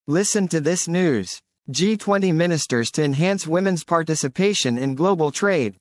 Listen to this news. G20 ministers to enhance women's participation in global trade.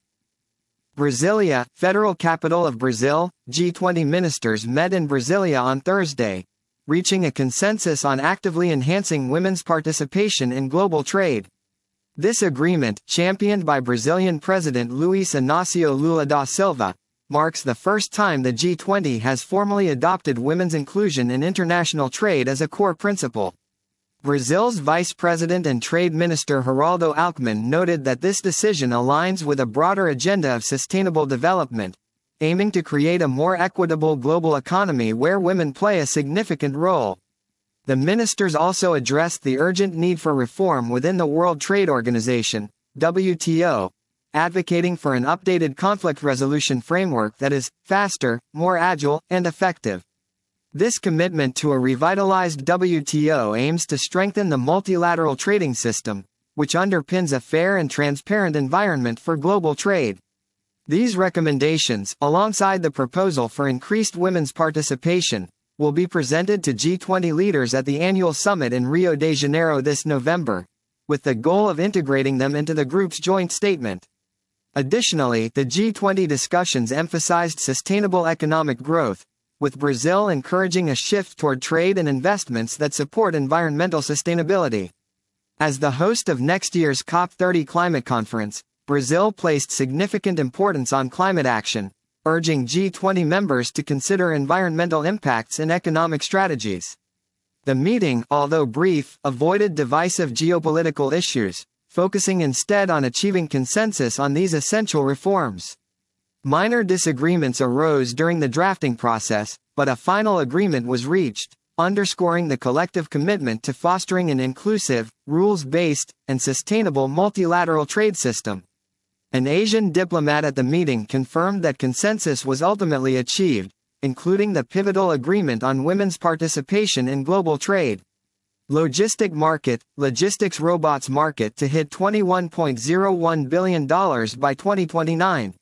Brasilia, federal capital of Brazil, G20 ministers met in Brasilia on Thursday, reaching a consensus on actively enhancing women's participation in global trade. This agreement, championed by Brazilian President Luiz Inácio Lula da Silva, marks the first time the G20 has formally adopted women's inclusion in international trade as a core principle. Brazil's Vice President and Trade Minister Geraldo Alckmin noted that this decision aligns with a broader agenda of sustainable development, aiming to create a more equitable global economy where women play a significant role. The ministers also addressed the urgent need for reform within the World Trade Organization, WTO, advocating for an updated conflict resolution framework that is faster, more agile, and effective. This commitment to a revitalized WTO aims to strengthen the multilateral trading system, which underpins a fair and transparent environment for global trade. These recommendations, alongside the proposal for increased women's participation, will be presented to G20 leaders at the annual summit in Rio de Janeiro this November, with the goal of integrating them into the group's joint statement. Additionally, the G20 discussions emphasized sustainable economic growth, with Brazil encouraging a shift toward trade and investments that support environmental sustainability. As the host of next year's COP30 climate conference, Brazil placed significant importance on climate action, urging G20 members to consider environmental impacts in economic strategies. The meeting, although brief, avoided divisive geopolitical issues, focusing instead on achieving consensus on these essential reforms. Minor disagreements arose during the drafting process, but a final agreement was reached, underscoring the collective commitment to fostering an inclusive, rules-based, and sustainable multilateral trade system. An Asian diplomat at the meeting confirmed that consensus was ultimately achieved, including the pivotal agreement on women's participation in global trade. Logistics robots market to hit $21.01 billion by 2029.